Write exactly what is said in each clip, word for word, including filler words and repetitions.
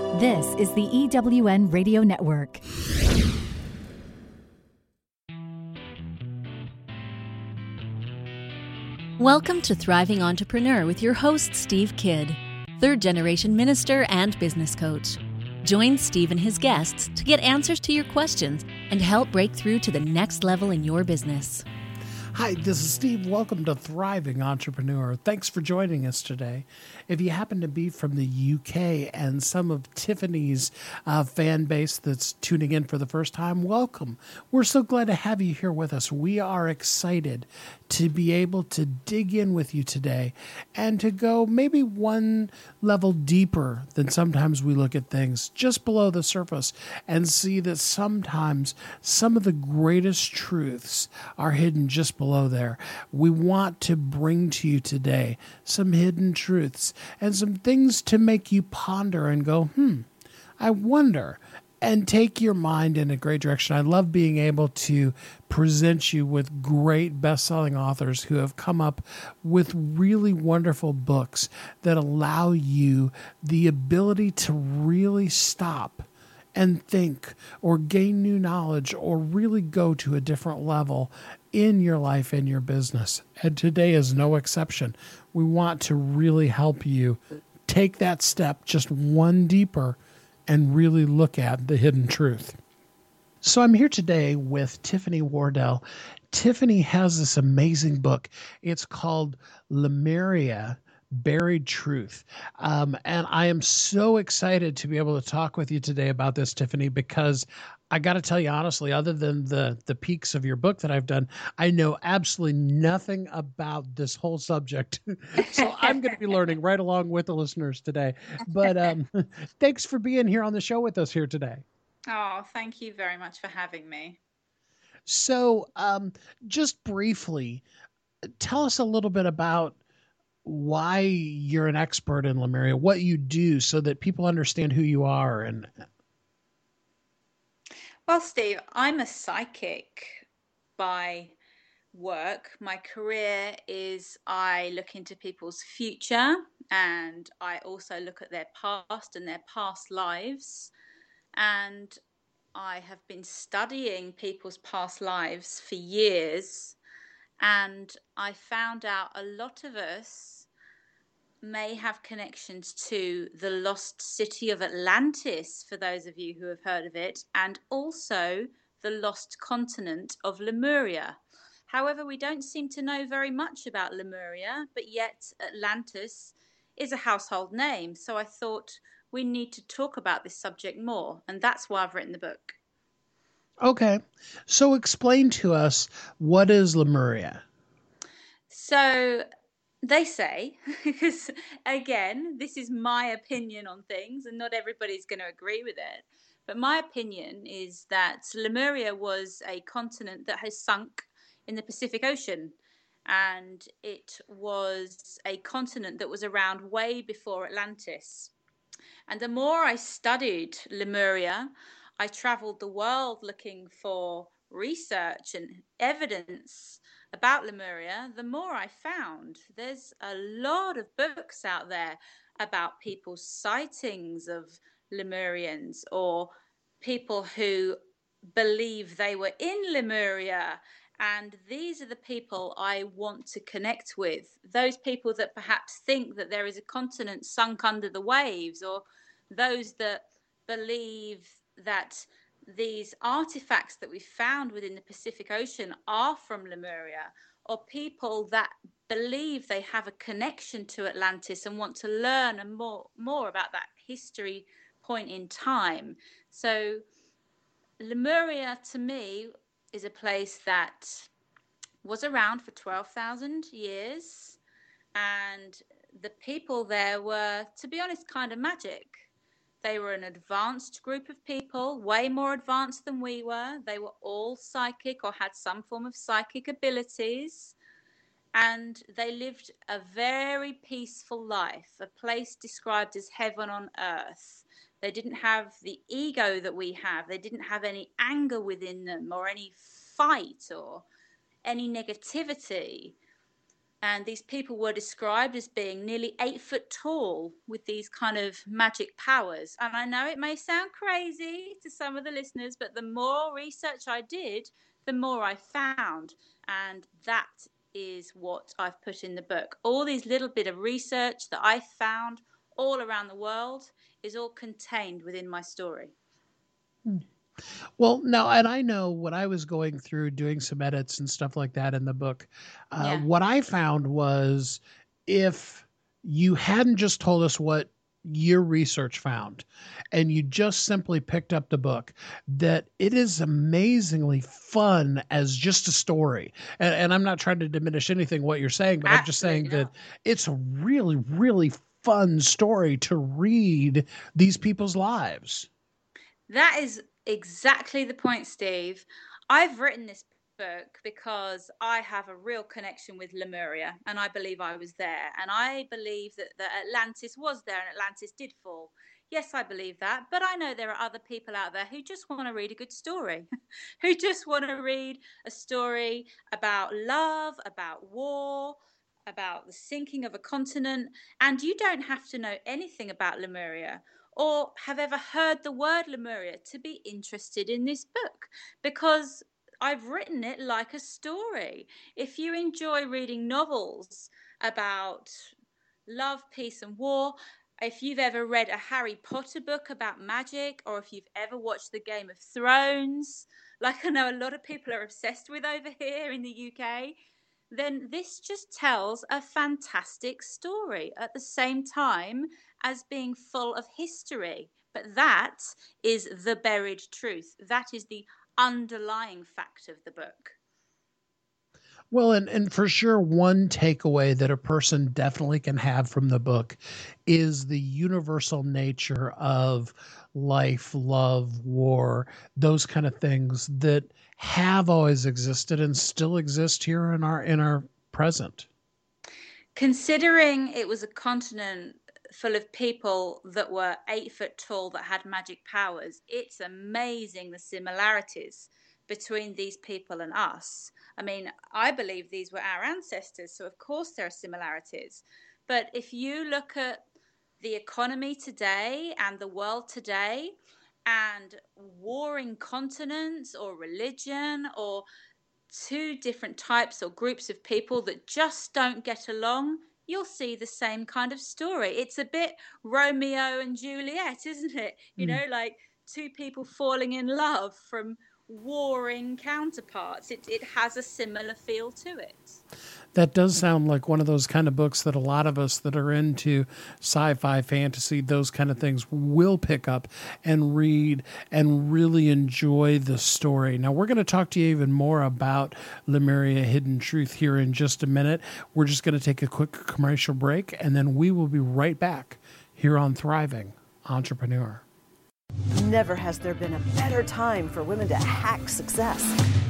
This is the E W N Radio Network. Welcome to Thriving Entrepreneur with your host, Steve Kidd, third-generation minister and business coach. Join Steve and his guests to get answers to your questions and help break through to the next level in your business. Hi, this is Steve. Welcome to Thriving Entrepreneur. Thanks for joining us today. If you happen to be from the U K and some of Tiffany's uh, fan base that's tuning in for the first time, welcome. We're so glad to have you here with us. We are excited to be able to dig in with you today and to go maybe one level deeper than sometimes we look at things just below the surface and see that sometimes some of the greatest truths are hidden just below there. We want to bring to you today some hidden truths and some things to make you ponder and go, hmm, I wonder, and take your mind in a great direction. I love being able to present you with great best-selling authors who have come up with really wonderful books that allow you the ability to really stop and think or gain new knowledge or really go to a different level in your life and your business. And today is no exception. We want to really help you take that step just one deeper and really look at the hidden truth. So I'm here today with Tiffany Wardell. Tiffany has this amazing book. It's called Lemuria, Buried Truth. Um, and I am so excited to be able to talk with you today about this, Tiffany, because I got to tell you honestly, other than the, the peaks of your book that I've done, I know absolutely nothing about this whole subject. So I'm going to be learning right along with the listeners today. But um, thanks for being here on the show with us here today. Oh, thank you very much for having me. So um, just briefly, tell us a little bit about why you're an expert in Lemuria, what you do so that people understand who you are. And Well, Steve, I'm a psychic by work. My career is I look into people's future and I also look at their past and their past lives. And I have been studying people's past lives for years. And I found out a lot of us may have connections to the lost city of Atlantis, for those of you who have heard of it, and also the lost continent of Lemuria. However, we don't seem to know very much about Lemuria, but yet Atlantis is a household name. So I thought we need to talk about this subject more, and that's why I've written the book. Okay. So explain to us, what is Lemuria? So they say, because again, this is my opinion on things and not everybody's going to agree with it. But my opinion is that Lemuria was a continent that has sunk in the Pacific Ocean. And it was a continent that was around way before Atlantis. And the more I studied Lemuria, I traveled the world looking for research and evidence about Lemuria, the more I found. There's a lot of books out there about people's sightings of Lemurians or people who believe they were in Lemuria. And these are the people I want to connect with. Those people that perhaps think that there is a continent sunk under the waves, or those that believe that these artifacts that we found within the Pacific Ocean are from Lemuria, or people that believe they have a connection to Atlantis and want to learn more, more about that history point in time. So Lemuria, to me, is a place that was around for twelve thousand years, and the people there were, to be honest, kind of magic. They were an advanced group of people, way more advanced than we were. They were all psychic or had some form of psychic abilities. And they lived a very peaceful life, a place described as heaven on earth. They didn't have the ego that we have. They didn't have any anger within them or any fight or any negativity. And these people were described as being nearly eight foot tall with these kind of magic powers. And I know it may sound crazy to some of the listeners, but the more research I did, the more I found. And that is what I've put in the book. All these little bit of research that I found all around the world is all contained within my story. Hmm. Well, no, and I know when I was going through doing some edits and stuff like that in the book, uh, Yeah. what I found was if you hadn't just told us what your research found and you just simply picked up the book, that it is amazingly fun as just a story. And, and I'm not trying to diminish anything what you're saying, but I'm just saying Absolutely that it's a really, really fun story to read these people's lives. That is exactly the point, Steve. I've written this book because I have a real connection with Lemuria, and I believe I was there. And I believe that, that Atlantis was there and Atlantis did fall. Yes, I believe that. But I know there are other people out there who just want to read a good story, who just want to read a story about love, about war, about the sinking of a continent. And you don't have to know anything about Lemuria or have ever heard the word Lemuria to be interested in this book, because I've written it like a story. If you enjoy reading novels about love, peace, and war, if you've ever read a Harry Potter book about magic, or if you've ever watched the Game of Thrones, like I know a lot of people are obsessed with over here in the U K, then this just tells a fantastic story at the same time as being full of history. But that is the buried truth. That is the underlying fact of the book. Well, and, and for sure, one takeaway that a person definitely can have from the book is the universal nature of life, love, war, those kind of things that have always existed and still exist here in our in our present. Considering it was a continent full of people that were eight foot tall that had magic powers, it's amazing the similarities between these people and us. I mean, I believe these were our ancestors, so of course there are similarities. But if you look at the economy today and the world today, and warring continents or religion or two different types or groups of people that just don't get along, you'll see the same kind of story. It's a bit Romeo and Juliet, isn't it? You know, like two people falling in love from warring counterparts. It, it has a similar feel to it. That does sound like one of those kind of books that a lot of us that are into sci-fi, fantasy, those kind of things will pick up and read and really enjoy the story. Now, we're going to talk to you even more about Lemuria Hidden Truth here in just a minute. We're just going to take a quick commercial break, and then we will be right back here on Thriving Entrepreneur. Never has there been a better time for women to hack success.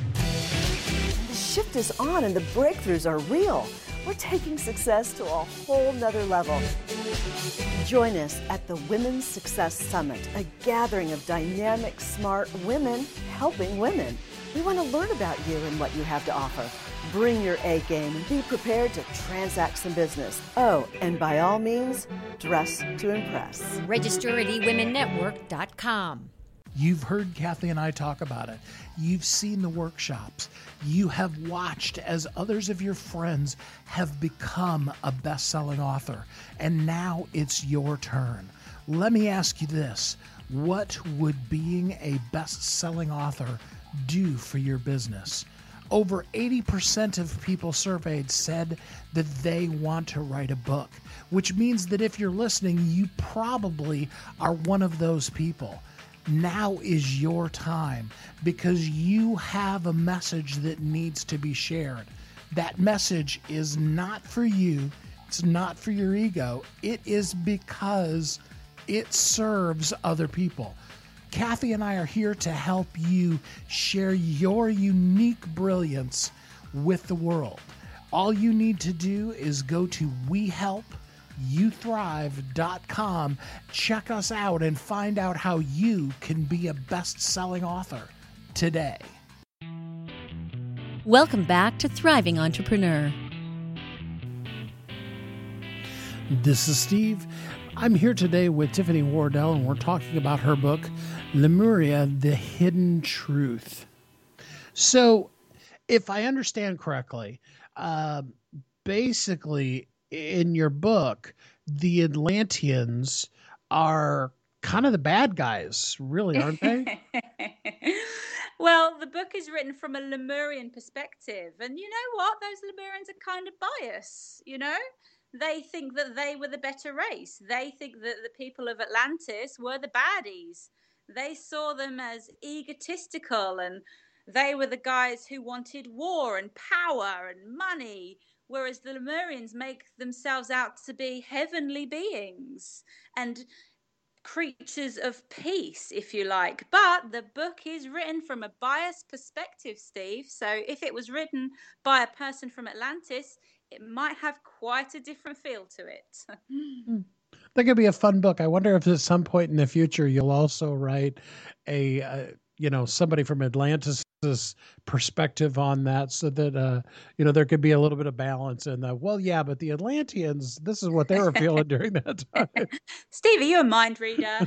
The shift is on and the breakthroughs are real. We're taking success to a whole nother level. Join us at the Women's Success Summit, a gathering of dynamic, smart women helping women. We want to learn about you and what you have to offer. Bring your A game and be prepared to transact some business. Oh, and by all means, dress to impress. Register at e women network dot com. You've heard Kathy and I talk about it. You've seen the workshops. You have watched as others of your friends have become a best-selling author. And now it's your turn. Let me ask you this. What would being a best-selling author do for your business? Over eighty percent of people surveyed said that they want to write a book, which means that if you're listening, you probably are one of those people. Now is your time because you have a message that needs to be shared. That message is not for you. It's not for your ego. It is because it serves other people. Kathy and I are here to help you share your unique brilliance with the world. All you need to do is go to we help you thrive dot com, check us out, and find out how you can be a best-selling author today. Welcome back to Thriving Entrepreneur. This is Steve. I'm here today with Tiffany Wardell, and we're talking about her book, Lemuria, The Hidden Truth. So, if I understand correctly, uh, basically in your book, the Atlanteans are kind of the bad guys, really, aren't they? Well, the book is written from a Lemurian perspective. And you know what? Those Lemurians are kind of biased, you know? They think that they were the better race. They think that the people of Atlantis were the baddies. They saw them as egotistical, and they were the guys who wanted war and power and money, whereas the Lemurians make themselves out to be heavenly beings and creatures of peace, if you like. But the book is written from a biased perspective, Steve. So if it was written by a person from Atlantis, it might have quite a different feel to it. That could be a fun book. I wonder if at some point in the future you'll also write a, uh, you know, somebody from Atlantis' perspective on that, so that, uh, you know, there could be a little bit of balance in that. Well, yeah, but the Atlanteans, this is what they were feeling during that time. Steve, are you a mind reader?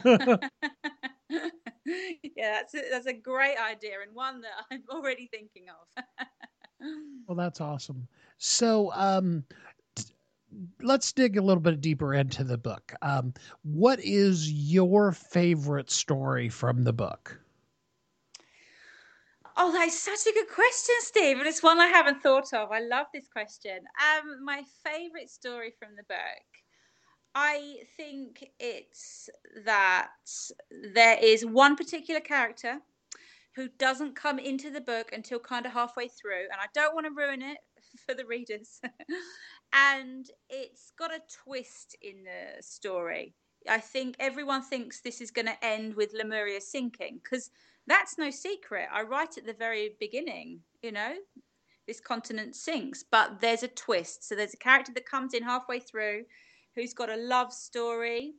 Yeah, that's a, that's a great idea, and one that I'm already thinking of. Well, that's awesome. So, um, let's dig a little bit deeper into the book. Um, what is your favorite story from the book? Oh, that's such a good question, Steve. And it's one I haven't thought of. I love this question. Um, my favorite story from the book, I think it's that there is one particular character who doesn't come into the book until kind of halfway through. And I don't want to ruin it for the readers. And it's got a twist in the story. I think everyone thinks this is going to end with Lemuria sinking, because that's no secret. I write at the very beginning, you know, this continent sinks, but there's a twist. So there's a character that comes in halfway through who's got a love story,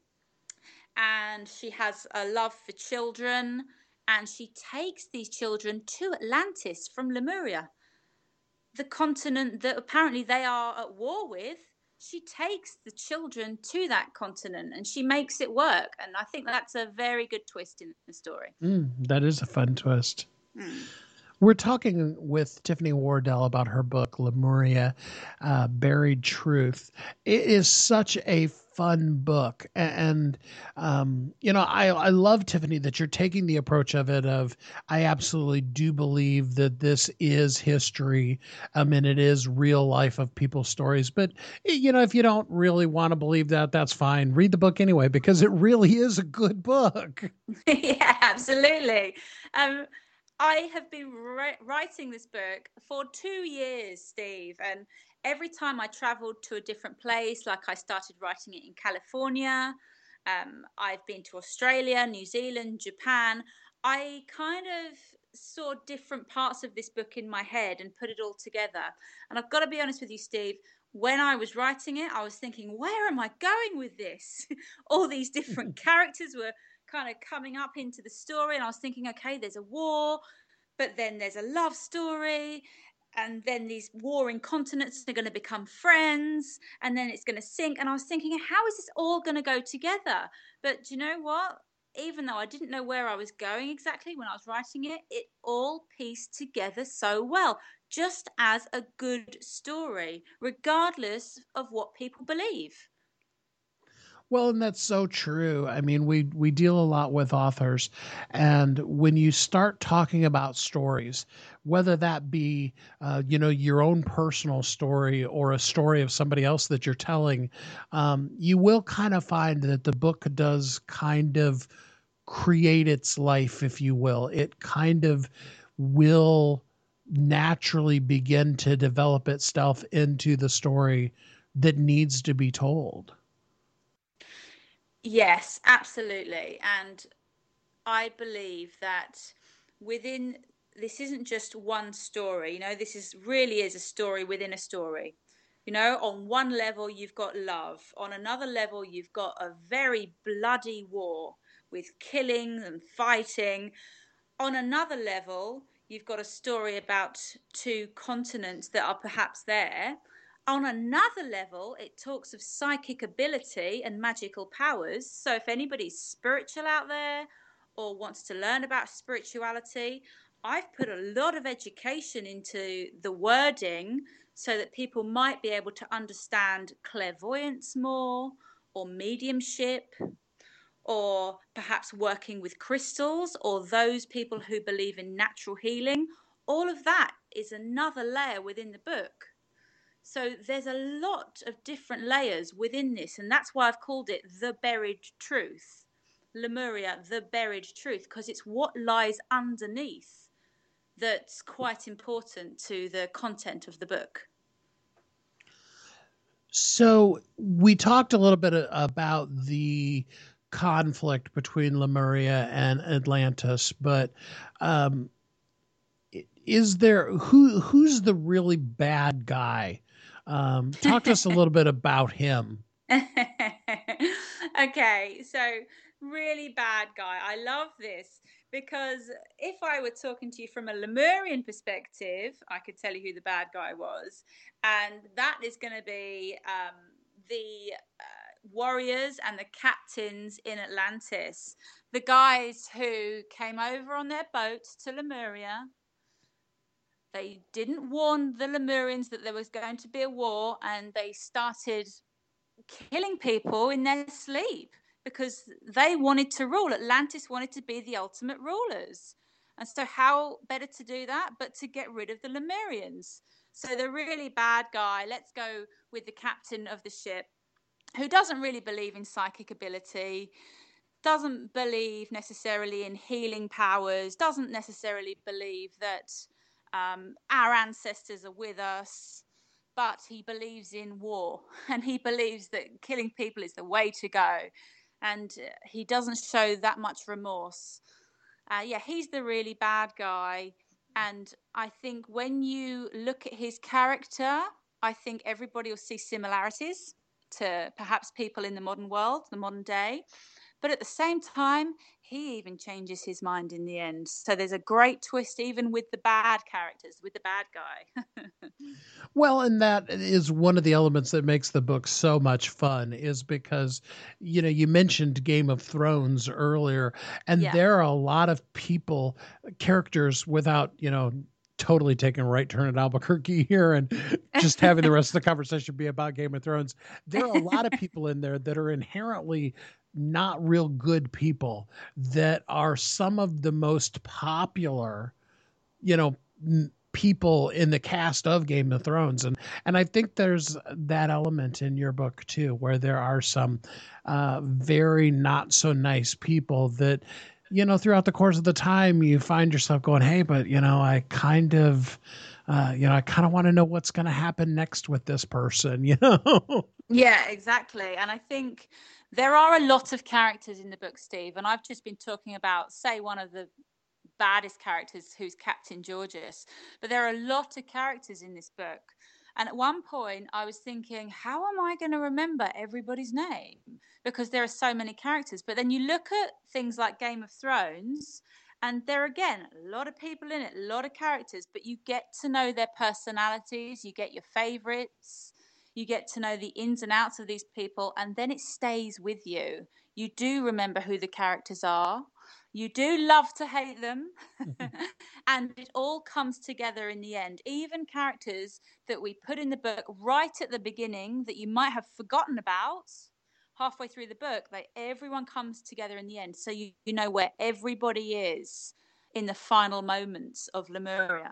and she has a love for children, and she takes these children to Atlantis from Lemuria, the continent that apparently they are at war with. She takes the children to that continent and she makes it work. And I think that's a very good twist in the story. Mm, that is a fun twist. Mm. We're talking with Tiffany Wardell about her book, Lemuria, uh, Buried Truth. It is such a fun book. And, um, you know, I, I love, Tiffany, that you're taking the approach of it of, I absolutely do believe that this is history. Um, and it is real life of people's stories. But, you know, if you don't really want to believe that, that's fine. Read the book anyway, because it really is a good book. Yeah, absolutely. Um, I have been ri- writing this book for two years, Steve, and every time I traveled to a different place, like I started writing it in California, um, I've been to Australia, New Zealand, Japan, I kind of saw different parts of this book in my head and put it all together. And I've got to be honest with you, Steve, when I was writing it, I was thinking, where am I going with this? All these different characters were kind of coming up into the story, and I was thinking, okay, there's a war, but then there's a love story, and then these warring continents are going to become friends, and then it's going to sink. And I was thinking, how is this all going to go together? But do you know what? Even though I didn't know where I was going exactly when I was writing it, it all pieced together so well, just as a good story, regardless of what people believe. Well, and that's so true. I mean, we we deal a lot with authors, and when you start talking about stories, whether that be, uh, you know, your own personal story or a story of somebody else that you're telling, um, you will kind of find that the book does kind of create its life, if you will. It kind of will naturally begin to develop itself into the story that needs to be told. Yes, absolutely. And I believe that within this isn't just one story, you know, this is really is a story within a story. You know, on one level, you've got love. On another level, you've got a very bloody war with killing and fighting. On another level, you've got a story about two continents that are perhaps there. On another level, it talks of psychic ability and magical powers. So if anybody's spiritual out there or wants to learn about spirituality, I've put a lot of education into the wording so that people might be able to understand clairvoyance more, or mediumship, or perhaps working with crystals, or those people who believe in natural healing. All of that is another layer within the book. So there's a lot of different layers within this, and that's why I've called it The Buried Truth. Lemuria, The Buried Truth, because it's what lies underneath that's quite important to the content of the book. So we talked a little bit about the conflict between Lemuria and Atlantis, but um, is there who who's the really bad guy? Um, talk to us a little bit about him. Okay, so really bad guy. I love this because if I were talking to you from a Lemurian perspective, I could tell you who the bad guy was. And that is going to be um, the uh, warriors and the captains in Atlantis. The guys who came over on their boat to Lemuria. They didn't warn the Lemurians that there was going to be a war, and they started killing people in their sleep because they wanted to rule. Atlantis wanted to be the ultimate rulers. And so how better to do that but to get rid of the Lemurians? So the really bad guy, let's go with the captain of the ship, who doesn't really believe in psychic ability, doesn't believe necessarily in healing powers, doesn't necessarily believe that Um, our ancestors are with us, but he believes in war, and he believes that killing people is the way to go, and he doesn't show that much remorse. Uh, yeah, he's the really bad guy, and I think when you look at his character, I think everybody will see similarities to perhaps people in the modern world, the modern day. But at the same time, he even changes his mind in the end. So there's a great twist even with the bad characters, with the bad guy. Well, and that is one of the elements that makes the book so much fun, is because, you know, you mentioned Game of Thrones earlier, and Yeah. there are a lot of people, characters, without, you know, totally taking a right turn at Albuquerque here and just having the rest of the conversation be about Game of Thrones. There are a lot of people in there that are inherently not real good people, that are some of the most popular, you know, m- people in the cast of Game of Thrones. And, and I think there's that element in your book too, where there are some uh, very not so nice people that, you know, throughout the course of the time you find yourself going, hey, but you know, I kind of, uh, you know, I kind of want to know what's going to happen next with this person, you know? Yeah, exactly. And I think there are a lot of characters in the book, Steve, and I've just been talking about, say, one of the baddest characters, who's Captain Georges. But there are a lot of characters in this book. And at one point I was thinking, how am I going to remember everybody's name? Because there are so many characters. But then you look at things like Game of Thrones, and there are, again, a lot of people in it, a lot of characters, but you get to know their personalities, you get your favorites, you get to know the ins and outs of these people, and then it stays with you. You do remember who the characters are. You do love to hate them. And it all comes together in the end. Even characters that we put in the book right at the beginning that you might have forgotten about, halfway through the book, like everyone comes together in the end. So you, you know where everybody is in the final moments of Lemuria.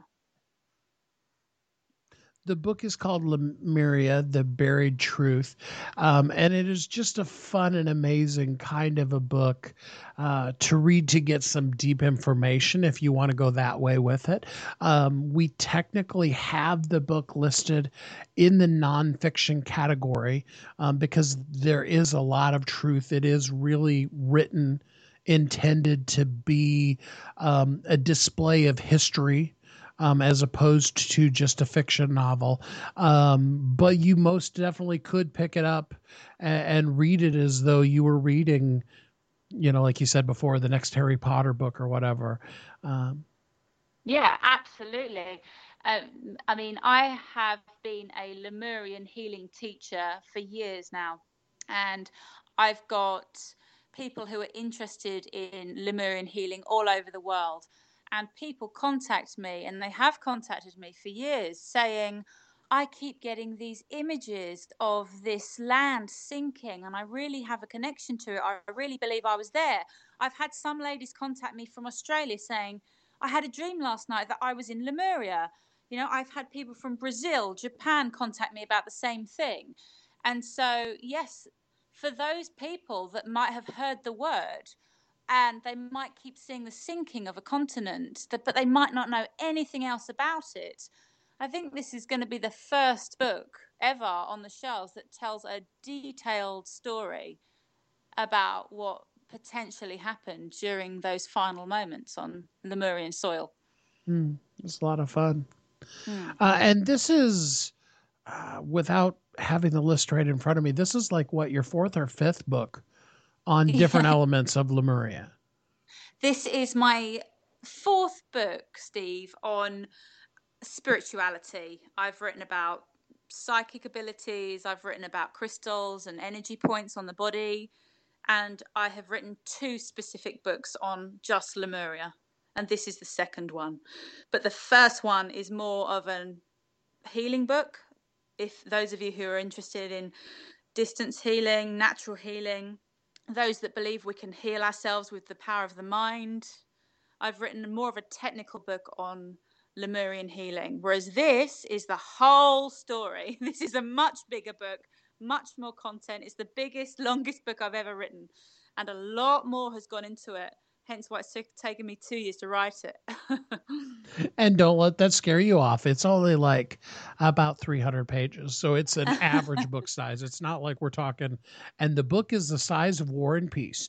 The book is called Lemuria, The Buried Truth. Um, and it is just a fun and amazing kind of a book uh, to read, to get some deep information if you want to go that way with it. Um, we technically have the book listed in the nonfiction category um, because there is a lot of truth. It is really written, intended to be um, a display of history, Um, as opposed to just a fiction novel. Um, but you most definitely could pick it up and, and read it as though you were reading, you know, like you said before, the next Harry Potter book or whatever. Um, Yeah, absolutely. Um, I mean, I have been a Lemurian healing teacher for years now, and I've got people who are interested in Lemurian healing all over the world. And people contact me, and they have contacted me for years, saying, I keep getting these images of this land sinking, and I really have a connection to it. I really believe I was there. I've had some ladies contact me from Australia saying, I had a dream last night that I was in Lemuria. You know, I've had people from Brazil, Japan contact me about the same thing. And so, yes, for those people that might have heard the word and they might keep seeing the sinking of a continent, but they might not know anything else about it, I think this is going to be the first book ever on the shelves that tells a detailed story about what potentially happened during those final moments on Lemurian soil. Mm, it's a lot of fun. Mm. Uh, and this is, uh, without having the list right in front of me, this is like what, your fourth or fifth book on different Yeah. elements of Lemuria. This is my fourth book, Steve, on spirituality. I've written about psychic abilities. I've written about crystals and energy points on the body. And I have written two specific books on just Lemuria. And this is the second one. But the first one is more of a healing book. If those of you who are interested in distance healing, natural healing, those that believe we can heal ourselves with the power of the mind, I've written more of a technical book on Lemurian healing. Whereas this is the whole story. This is a much bigger book, much more content. It's the biggest, longest book I've ever written. And a lot more has gone into it. Hence why it's taken me two years to write it. And don't let that scare you off. It's only like about three hundred pages. So it's an average book size. It's not like we're talking, and the book is the size of War and Peace.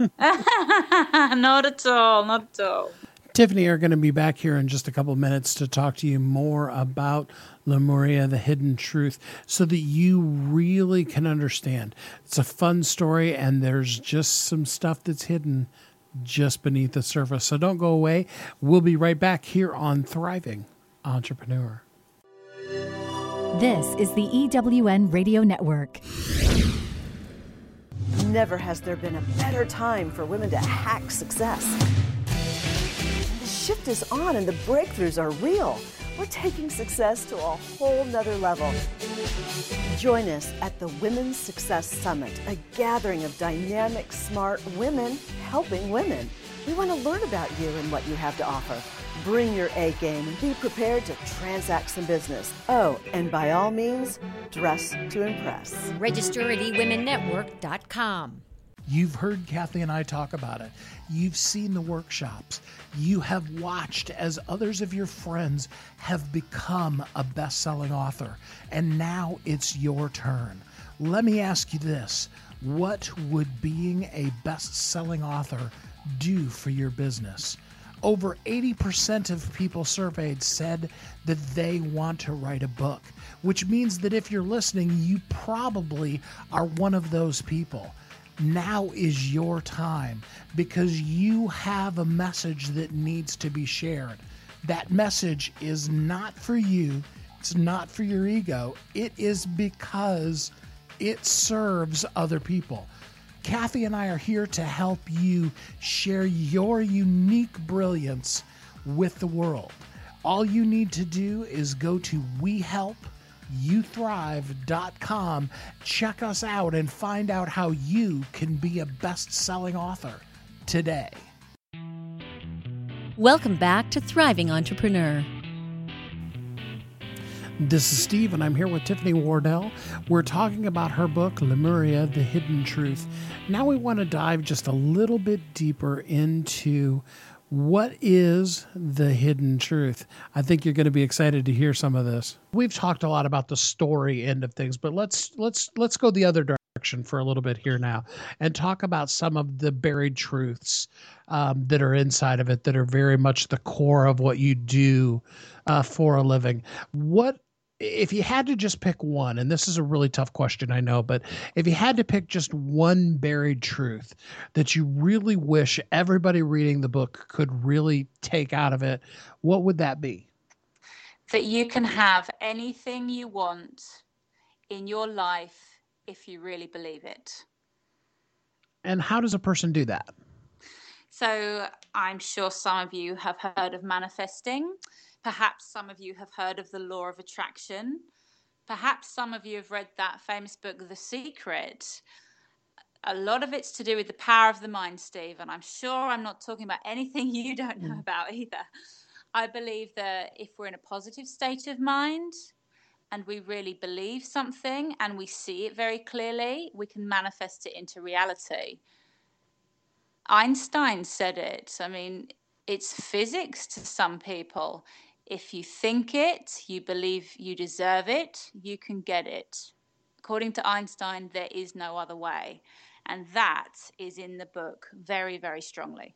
Not at all. Not at all. Tiffany are going to be back here in just a couple of minutes to talk to you more about Lemuria, the hidden truth, so that you really can understand. It's a fun story, and there's just some stuff that's hidden just beneath the surface. So don't go away. We'll be right back here on Thriving Entrepreneur. This is the E W N Radio Network. Never has there been a better time for women to hack success. The shift is on and the breakthroughs are real. We're taking success to a whole nother level. Join us at the Women's Success Summit, a gathering of dynamic, smart women helping women. We want to learn about you and what you have to offer. Bring your A game and be prepared to transact some business. Oh, and by all means, dress to impress. Register at e women network dot com. You've heard Kathy and I talk about it. You've seen the workshops. You have watched as others of your friends have become a best-selling author. And now it's your turn. Let me ask you this. What would being a best-selling author do for your business? Over eighty percent of people surveyed said that they want to write a book, which means that if you're listening, you probably are one of those people. Now is your time, because you have a message that needs to be shared. That message is not for you. It's not for your ego. It is because it serves other people. Kathy and I are here to help you share your unique brilliance with the world. All you need to do is go to we help you thrive dot com, check us out, and find out how you can be a best-selling author today. Welcome back to Thriving Entrepreneur. This is Steve, and I'm here with Tiffany Wardell. We're talking about her book, Lemuria, The Hidden Truth. Now we want to dive just a little bit deeper into what is the hidden truth. I think you're going to be excited to hear some of this. We've talked a lot about the story end of things, but let's let's let's go the other direction for a little bit here now and talk about some of the buried truths um, that are inside of it that are very much the core of what you do uh, for a living. What If you had to just pick one, and this is a really tough question, I know, but if you had to pick just one buried truth that you really wish everybody reading the book could really take out of it, what would that be? that you can have anything you want in your life if you really believe it. And how does a person do that? So I'm sure some of you have heard of manifesting. Perhaps some of you have heard of the law of attraction. Perhaps some of you have read that famous book, The Secret. A lot of it's to do with the power of the mind, Steve, and I'm sure I'm not talking about anything you don't know about either. I believe that if we're in a positive state of mind and we really believe something and we see it very clearly, we can manifest it into reality. Einstein said it. I mean, it's physics to some people. If you think it, you believe you deserve it, you can get it. According to Einstein, there is no other way. And that is in the book very, very strongly.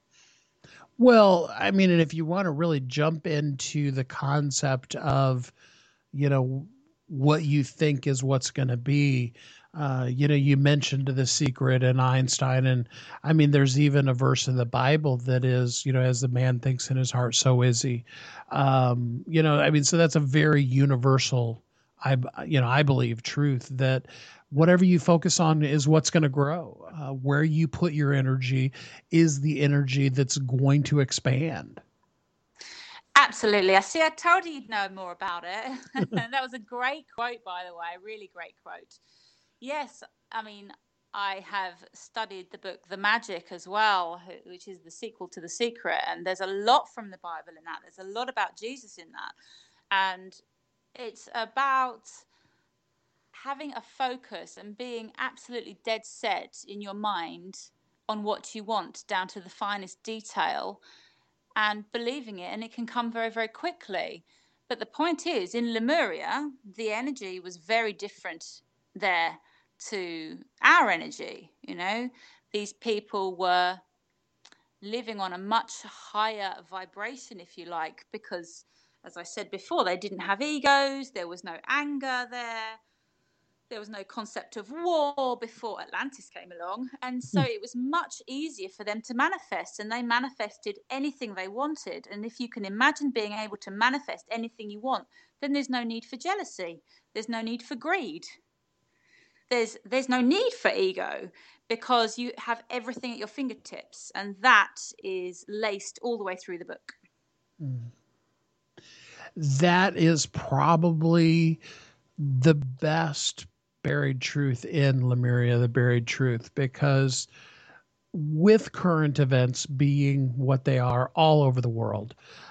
Well, I mean, and if you want to really jump into the concept of, you know, what you think is what's going to be, uh, you know, you mentioned The Secret and Einstein. And I mean, there's even a verse in the Bible that is, you know, as the man thinks in his heart, so is he. Um, you know, I mean, so that's a very universal, I, you know, I believe truth that whatever you focus on is what's going to grow. Uh, where you put your energy is the energy that's going to expand. Absolutely. I see. I told you you'd know more about it. That was a great quote, by the way, a really great quote. Yes, I mean, I have studied the book The Magic as well, which is the sequel to The Secret. And there's a lot from the Bible in that. There's a lot about Jesus in that. And it's about having a focus and being absolutely dead set in your mind on what you want down to the finest detail and believing it, and it can come very, very quickly. But the point is, in Lemuria, the energy was very different there to our energy. You know, these people were living on a much higher vibration, if you like, because, as I said before, they didn't have egos, there was no anger there. There was no concept of war before Atlantis came along. And so it was much easier for them to manifest, and they manifested anything they wanted. And if you can imagine being able to manifest anything you want, then there's no need for jealousy. There's no need for greed. There's, there's no need for ego because you have everything at your fingertips. And that is laced all the way through the book. That is probably the best buried truth in Lemuria, the buried truth, because with current events being what they are all over the world,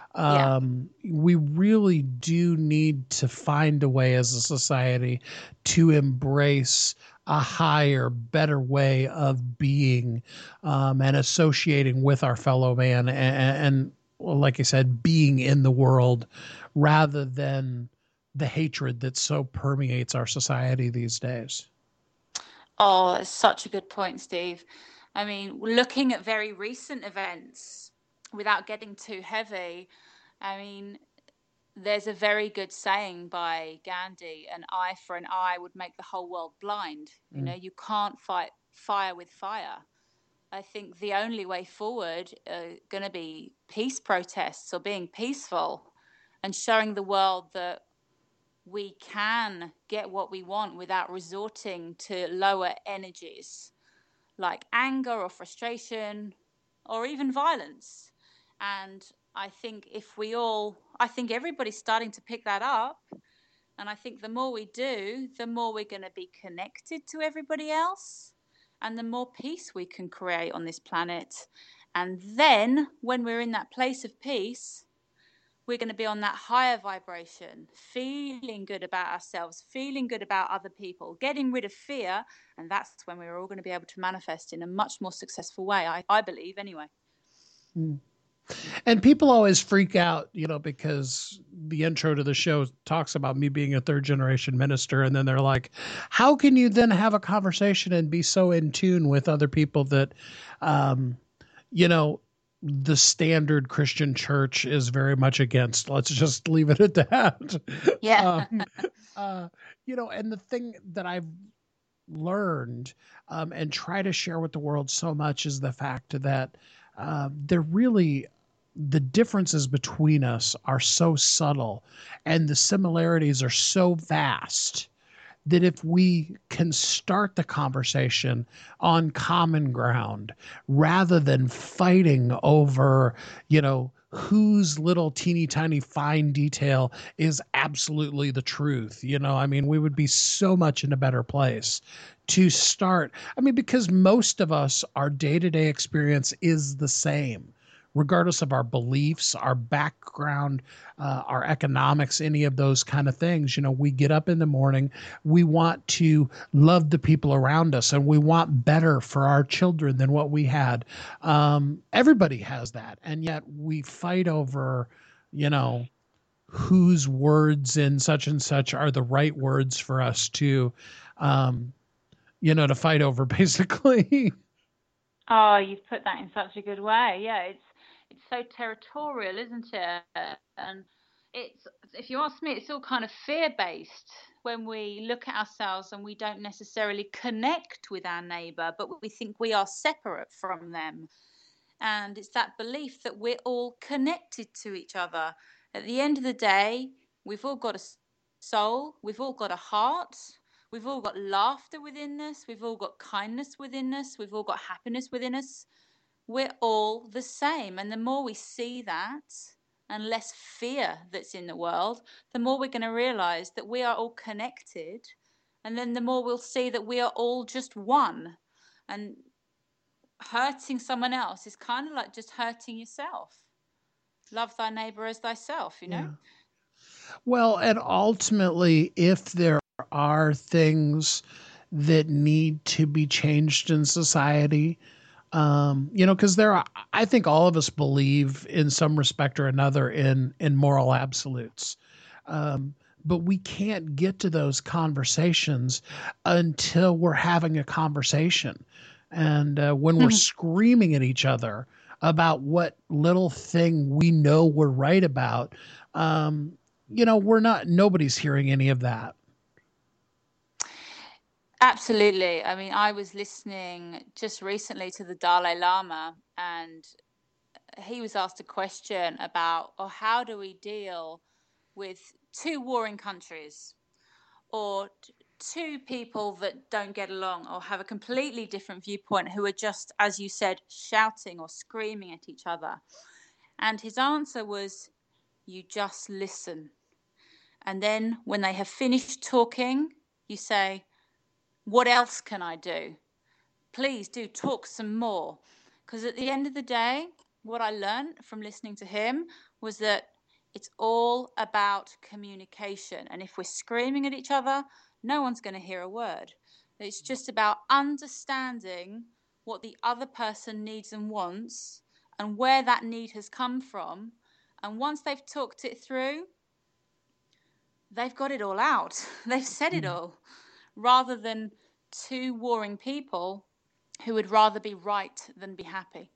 um, yeah. we really do need to find a way as a society to embrace a higher, better way of being um, and associating with our fellow man and, and, like I said, being in the world rather than the hatred that so permeates our society these days. Oh, that's such a good point, Steve. I mean, looking at very recent events without getting too heavy, I mean, there's a very good saying by Gandhi, an eye for an eye would make the whole world blind. You mm. know, you can't fight fire with fire. I think the only way forward are going to be peace protests or being peaceful and showing the world that we can get what we want without resorting to lower energies like anger or frustration or even violence. And I think if we all, I think everybody's starting to pick that up. And I think the more we do, the more we're going to be connected to everybody else and the more peace we can create on this planet. And then when we're in that place of peace, we're going to be on that higher vibration, feeling good about ourselves, feeling good about other people, getting rid of fear. And that's when we're all going to be able to manifest in a much more successful way, I, I believe anyway. Mm. And people always freak out, you know, because the intro to the show talks about me being a third generation minister. And then they're like, how can you then have a conversation and be so in tune with other people that, um, you know, the standard Christian church is very much against? Let's just leave it at that. Yeah. um, uh, you know, and the thing that I've learned um, and try to share with the world so much is the fact that uh, there really the differences between us are so subtle and the similarities are so vast that if we can start the conversation on common ground rather than fighting over, you know, whose little teeny tiny fine detail is absolutely the truth. You know, I mean, we would be so much in a better place to start. I mean, because most of us, our day-to-day experience is the same, regardless of our beliefs, our background, uh, our economics, any of those kind of things. You know, we get up in the morning, we want to love the people around us, and we want better for our children than what we had. Um, everybody has that. And yet we fight over, you know, whose words in such and such are the right words for us to, um, you know, to fight over, basically. Oh, you've put that in such a good way. Yeah, it's it's so territorial, isn't it? And it's, if you ask me, it's all kind of fear-based when we look at ourselves and we don't necessarily connect with our neighbour, but we think we are separate from them. And it's that belief that we're all connected to each other. At the end of the day, we've all got a soul, we've all got a heart, we've all got laughter within us, we've all got kindness within us, we've all got happiness within us. We're all the same. And the more we see that and less fear that's in the world, the more we're going to realize that we are all connected. And then the more we'll see that we are all just one. And hurting someone else is kind of like just hurting yourself. Love thy neighbor as thyself, you know? Yeah. Well, and ultimately, if there are things that need to be changed in society, um, you know, because there are, I think all of us believe in some respect or another in in moral absolutes. Um, but we can't get to those conversations until we're having a conversation. And uh, when we're screaming at each other about what little thing we know we're right about, um, you know, we're not, nobody's hearing any of that. Absolutely. I mean, I was listening just recently to the Dalai Lama, and he was asked a question about, oh, how do we deal with two warring countries, or t- two people that don't get along or have a completely different viewpoint, who are just, as you said, shouting or screaming at each other? And his answer was, you just listen. And then when they have finished talking, you say, what else can I do? Please do talk some more. Because at the end of the day, what I learned from listening to him was that it's all about communication. And if we're screaming at each other, no one's going to hear a word. It's just about understanding what the other person needs and wants and where that need has come from. And once they've talked it through, they've got it all out. They've said it all, rather than two warring people who would rather be right than be happy.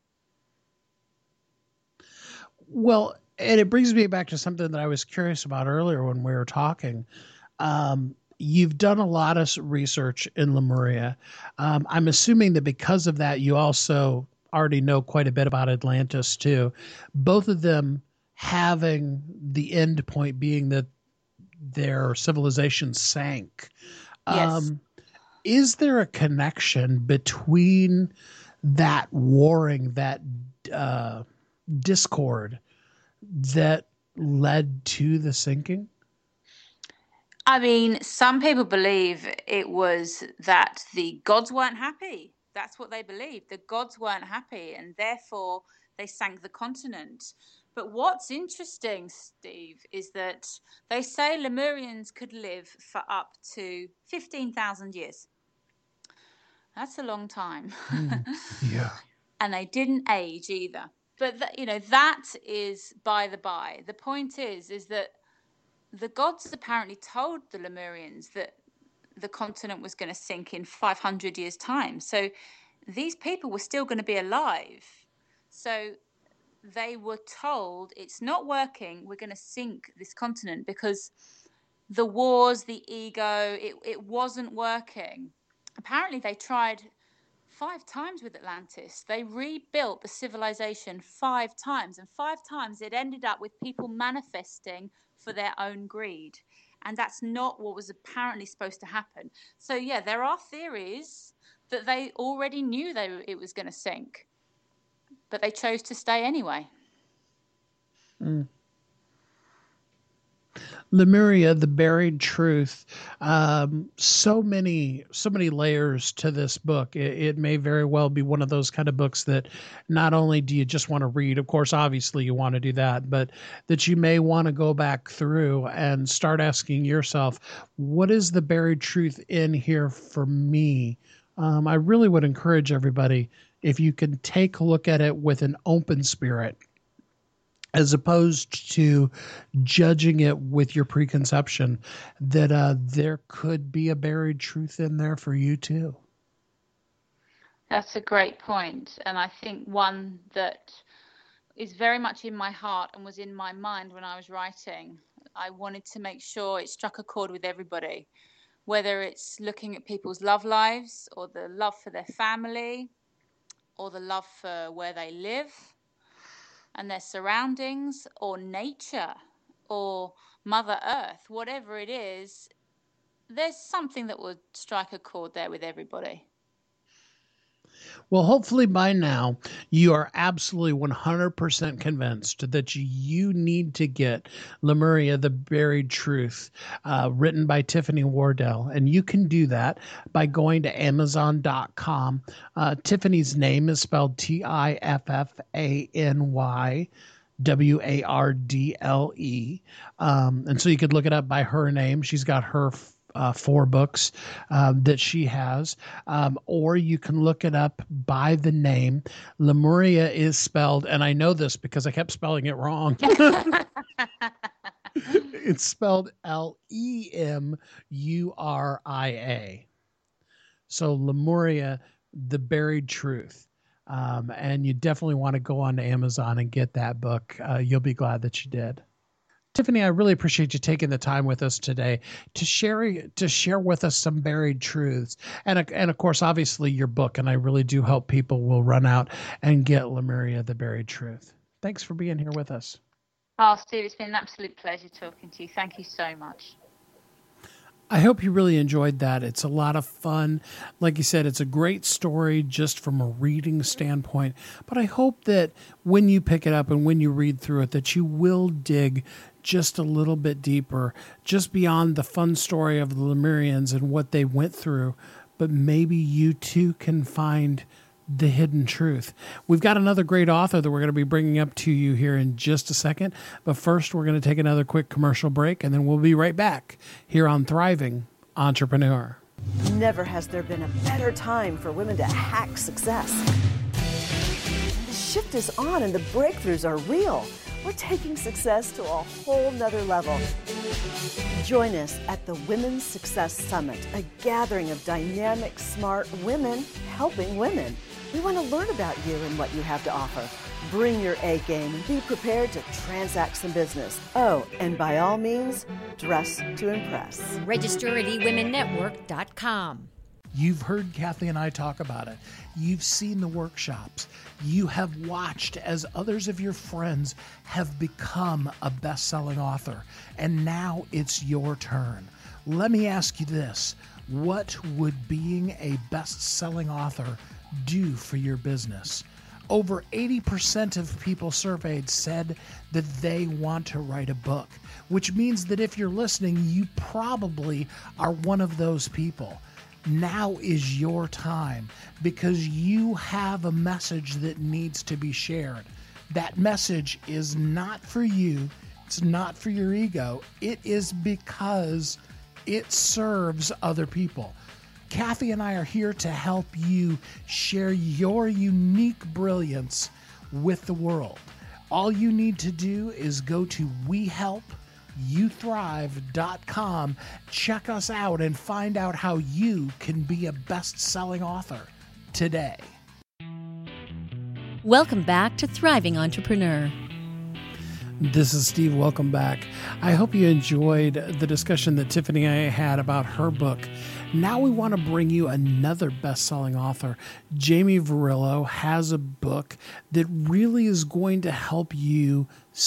Well, and it brings me back to something that I was curious about earlier when we were talking. Um, you've done a lot of research in Lemuria. Um, I'm assuming that because of that, you also already know quite a bit about Atlantis too. Both of them having the end point being that their civilization sank. Yes. Um, is there a connection between that warring, that uh, discord that led to the sinking? I mean, some people believe it was that the gods weren't happy. That's what they believed. The gods weren't happy, and therefore they sank the continent. But what's interesting, Steve, is that they say Lemurians could live for up to fifteen thousand years. That's a long time. Mm, yeah. And they didn't age either. But, th- you know, that is by the by. The point is, is that the gods apparently told the Lemurians that the continent was going to sink in five hundred years' time. So these people were still going to be alive. So they were told, it's not working, we're going to sink this continent, because the wars, the ego, it, it wasn't working. Apparently they tried five times with Atlantis. They rebuilt the civilization five times, and five times it ended up with people manifesting for their own greed. And that's not what was apparently supposed to happen. So, yeah, there are theories that they already knew they, it was going to sink, but they chose to stay anyway. Mm. Lemuria, The Buried Truth. Um, so many, so many layers to this book. It, it may very well be one of those kind of books that not only do you just want to read, of course, obviously you want to do that, but that you may want to go back through and start asking yourself, what is the buried truth in here for me? Um, I really would encourage everybody, if you can take a look at it with an open spirit, as opposed to judging it with your preconception, that uh, there could be a buried truth in there for you too. That's a great point. And I think one that is very much in my heart and was in my mind when I was writing. I wanted to make sure it struck a chord with everybody, whether it's looking at people's love lives or the love for their family or the love for where they live and their surroundings, or nature, or Mother Earth, whatever it is, there's something that would strike a chord there with everybody. Well, hopefully by now you are absolutely one hundred percent convinced that you need to get Lemuria, The Buried Truth, uh, written by Tiffany Wardell. And you can do that by going to amazon dot com. Uh, Tiffany's name is spelled T I F F A N Y. W A R D L E. Um, and so you could look it up by her name. She's got her Uh, four books um, that she has, um, or you can look it up by the name. Lemuria is spelled, and I know this because I kept spelling it wrong. It's spelled L E M U R I A. So Lemuria, The Buried Truth. Um, and you definitely want to go on to Amazon and get that book. Uh, you'll be glad that you did. Tiffany, I really appreciate you taking the time with us today to share to share with us some buried truths. And, and of course, obviously, your book. And I really do hope people will run out and get Lemuria, The Buried Truth. Thanks for being here with us. Oh, Steve, it's been an absolute pleasure talking to you. Thank you so much. I hope you really enjoyed that. It's a lot of fun. Like you said, it's a great story just from a reading standpoint. But I hope that when you pick it up and when you read through it, that you will dig just a little bit deeper, just beyond the fun story of the Lemurians and what they went through. But maybe you too can find the hidden truth. We've got another great author that we're going to be bringing up to you here in just a second. But first, we're going to take another quick commercial break, and then we'll be right back here on Thriving Entrepreneur. Never has there been a better time for women to hack success. The shift is on and the breakthroughs are real. We're taking success to a whole nother level. Join us at the Women's Success Summit, a gathering of dynamic, smart women helping women. We want to learn about you and what you have to offer. Bring your A game and be prepared to transact some business. Oh, and by all means, dress to impress. Register at e women network dot com. You've heard Kathy and I talk about it. You've seen the workshops. You have watched as others of your friends have become a best-selling author. And now it's your turn. Let me ask you this. What would being a best-selling author do for your business? Over eighty percent of people surveyed said that they want to write a book, which means that if you're listening, you probably are one of those people. Now is your time because you have a message that needs to be shared. That message is not for you. It's not for your ego. It is because it serves other people. Kathy and I are here to help you share your unique brilliance with the world. All you need to do is go to we help you thrive dot com, check us out, and find out how you can be a best-selling author today. Welcome back to Thriving Entrepreneur. This is Steve. Welcome back. I hope you enjoyed the discussion that Tiffany and I had about her book. Now we want to bring you another best-selling author. Jamie Varillo has a book that really is going to help you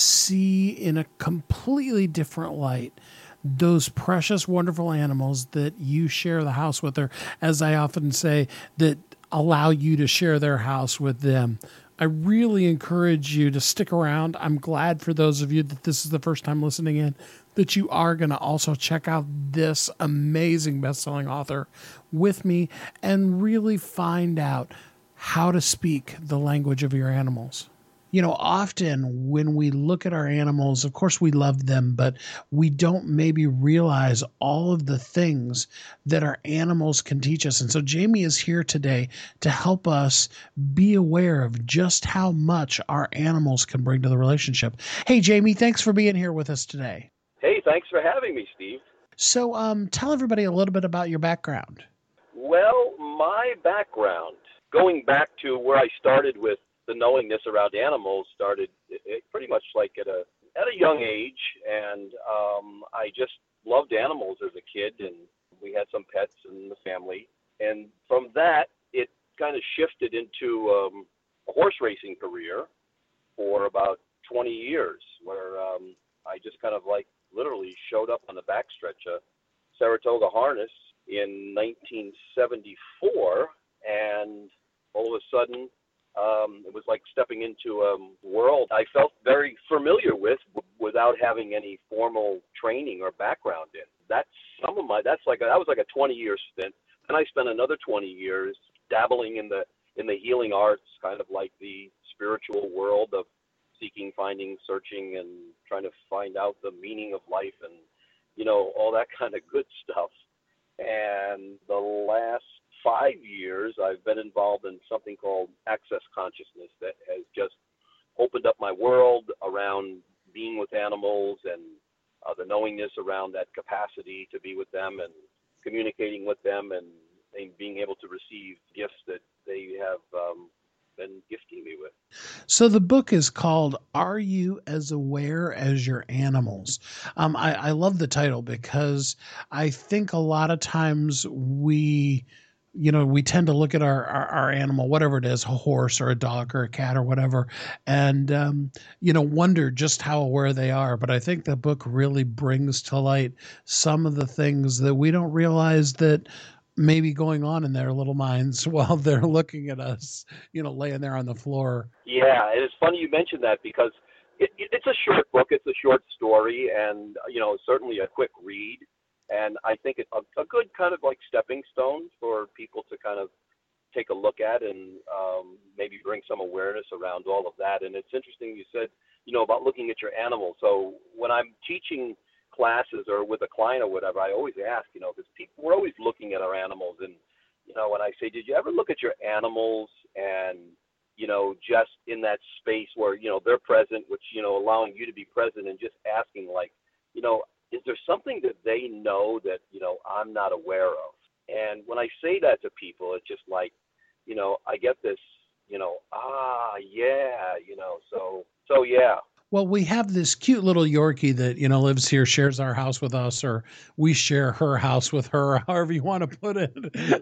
see in a completely different light those precious, wonderful animals that you share the house with, or as I often say, that allow you to share their house with them. I really encourage you to stick around. I'm glad for those of you that this is the first time listening in, that you are going to also check out this amazing best-selling author with me and really find out how to speak the language of your animals. You know, often when we look at our animals, of course we love them, but we don't maybe realize all of the things that our animals can teach us. And so Jamie is here today to help us be aware of just how much our animals can bring to the relationship. Hey, Jamie, thanks for being here with us today. Hey, thanks for having me, Steve. So um, tell everybody a little bit about your background. Well, my background, going back to where I started with the knowingness around animals, started it, it pretty much like at a at a young age, and um, I just loved animals as a kid, and we had some pets in the family, and from that it kind of shifted into um, a horse racing career for about twenty years, where um, I just kind of like literally showed up on the backstretch of Saratoga Harness in nineteen seventy-four, and all of a sudden Um, it was like stepping into a world I felt very familiar with w- without having any formal training or background in. That's some of my, that's like, a, that was like a twenty year stint. And I spent another twenty years dabbling in the, in the healing arts, kind of like the spiritual world of seeking, finding, searching, and trying to find out the meaning of life and, you know, all that kind of good stuff. And the last five years, I've been involved in something called Access Consciousness that has just opened up my world around being with animals and uh, the knowingness around that capacity to be with them and communicating with them and, and being able to receive gifts that they have um, been gifting me with. So the book is called Are You As Aware as Your Animals? Um, I, I love the title because I think a lot of times we... you know, we tend to look at our, our, our animal, whatever it is, a horse or a dog or a cat or whatever, and, um, you know, wonder just how aware they are. But I think the book really brings to light some of the things that we don't realize that may be going on in their little minds while they're looking at us, you know, laying there on the floor. Yeah, it is funny you mentioned that because it, it, it's a short book. It's a short story and, you know, certainly a quick read. And I think it's a, a good kind of like stepping stone for people to kind of take a look at and um, maybe bring some awareness around all of that. And it's interesting you said, you know, about looking at your animal. So when I'm teaching classes or with a client or whatever, I always ask, you know, because people, we're always looking at our animals. And, you know, when I say, did you ever look at your animals and, you know, just in that space where, you know, they're present, which, you know, allowing you to be present and just asking like, you know, is there something that they know that, you know, I'm not aware of? And when I say that to people, it's just like, you know, I get this, you know, ah, yeah, you know, so, so yeah. Well, we have this cute little Yorkie that, you know, lives here, shares our house with us, or we share her house with her, however you want to put it.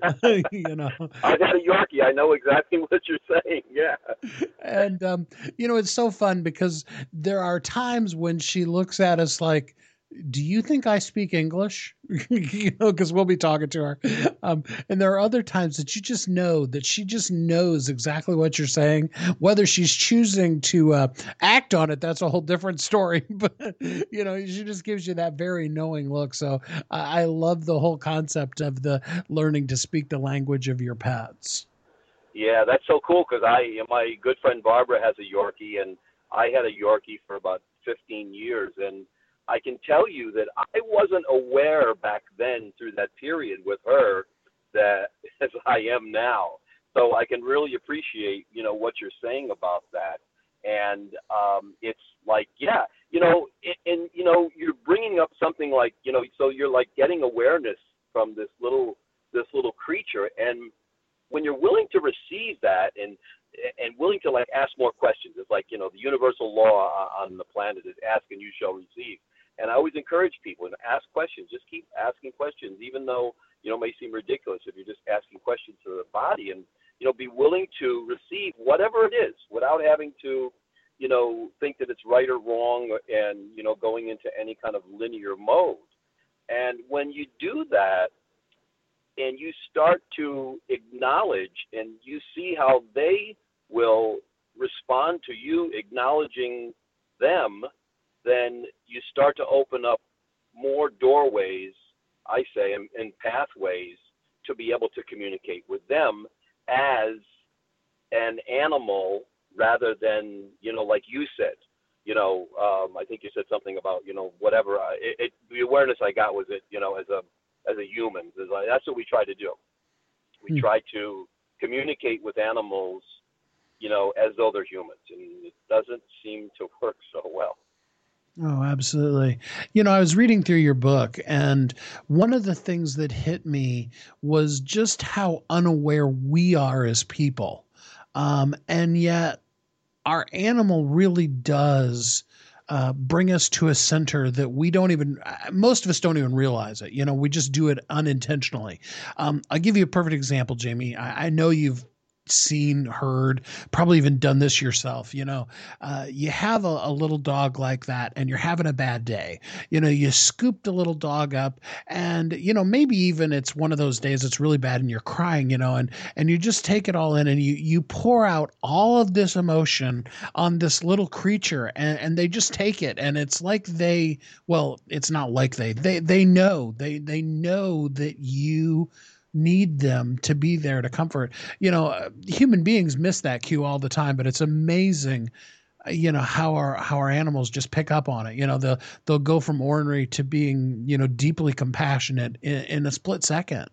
You know, I got a Yorkie. I know exactly what you're saying. Yeah. And, um, you know, it's so fun because there are times when she looks at us like, do you think I speak English? You know, because we'll be talking to her. Um, and there are other times that you just know that she just knows exactly what you're saying. Whether she's choosing to uh, act on it, that's a whole different story. But, you know, she just gives you that very knowing look. So I, I love the whole concept of the learning to speak the language of your pets. Yeah, that's so cool because I, my good friend Barbara has a Yorkie, and I had a Yorkie for about fifteen years. And I can tell you that I wasn't aware back then through that period with her that as I am now. So I can really appreciate, you know, what you're saying about that. And um, it's like, yeah, you know, and, and, you know, you're bringing up something like, you know, so you're like getting awareness from this little, this little creature. And when you're willing to receive that and and willing to like ask more questions. It's like, you know, the universal law on the planet is ask and you shall receive. And I always encourage people to ask questions. Just keep asking questions, even though, you know, it may seem ridiculous if you're just asking questions to the body, and, you know, be willing to receive whatever it is without having to, you know, think that it's right or wrong and, you know, going into any kind of linear mode. And when you do that and you start to acknowledge and you see how they will respond to you acknowledging them, then you start to open up more doorways, I say, and, and pathways to be able to communicate with them as an animal rather than, you know, like you said, you know, um, I think you said something about, you know, whatever. I, it, it, the awareness I got was it, you know, as a as a human. Like, that's what we try to do. We Hmm. try to communicate with animals, you know, as though they're humans, and it doesn't seem to work so well. Oh, absolutely. You know, I was reading through your book, and one of the things that hit me was just how unaware we are as people. Um, and yet, our animal really does uh, bring us to a center that we don't even, most of us don't even realize it. You know, we just do it unintentionally. Um, I'll give you a perfect example, Jamie. I, I know you've seen, heard, probably even done this yourself. You know, uh, you have a, a little dog like that and you're having a bad day. You know, you scoop the little dog up and, you know, maybe even it's one of those days it's really bad and you're crying, you know, and, and you just take it all in and you, you pour out all of this emotion on this little creature and, and they just take it. And it's like they, well, it's not like they, they, they know, they, they know that you need them to be there to comfort. You know, uh, human beings miss that cue all the time, but it's amazing, uh, you know, how our how our animals just pick up on it. You know, they'll they'll go from ornery to being, you know, deeply compassionate in, in a split second.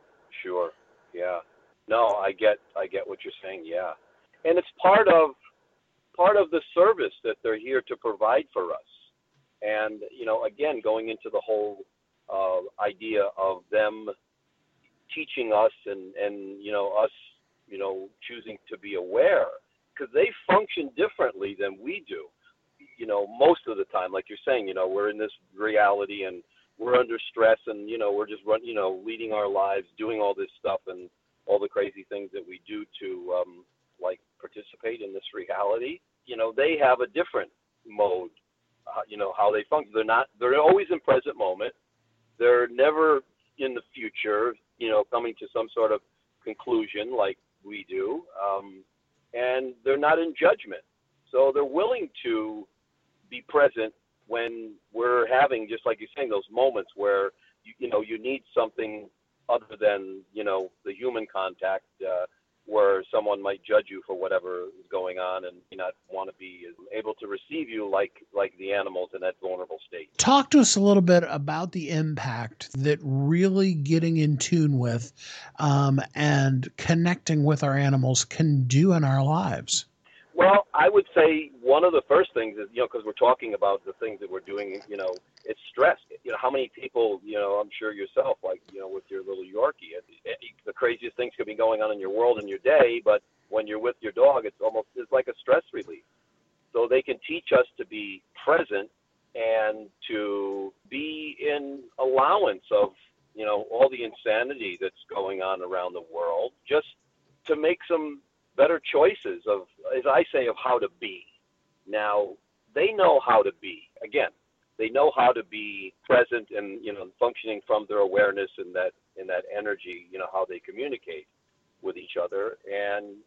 Sure. Yeah. No, I get I get what you're saying. Yeah. And it's part of part of the service that they're here to provide for us. And, you know, again, going into the whole uh, idea of them teaching us and, and, you know, us, you know, choosing to be aware, because they function differently than we do, you know, most of the time. Like you're saying, you know, we're in this reality and we're under stress and, you know, we're just run, you know, leading our lives, doing all this stuff and all the crazy things that we do to, um, like, participate in this reality. You know, they have a different mode, uh, you know, how they function. They're not, they're always in present moment. They're never in the future, you know, coming to some sort of conclusion like we do. Um, and they're not in judgment. So they're willing to be present when we're having, just like you're saying, those moments where, you, you know, you need something other than, you know, the human contact, uh, where someone might judge you for whatever is going on and not want to be able to receive you like like the animals in that vulnerable state. Talk to us a little bit about the impact that really getting in tune with um, and connecting with our animals can do in our lives. Well, I would say one of the first things is, you know, because we're talking about the things that we're doing, you know, it's stress. You know, how many people, you know, I'm sure yourself, like, you know, with your little Yorkie, it, it, the craziest things could be going on in your world and your day, but when you're with your dog, it's almost, it's like a stress relief. So they can teach us to be present and to be in allowance of, you know, all the insanity that's going on around the world, just to make some better choices of, as I say, of how to be. Now, they know how to be. Again, they know how to be present and, you know, functioning from their awareness and that in that energy, you know, how they communicate with each other. And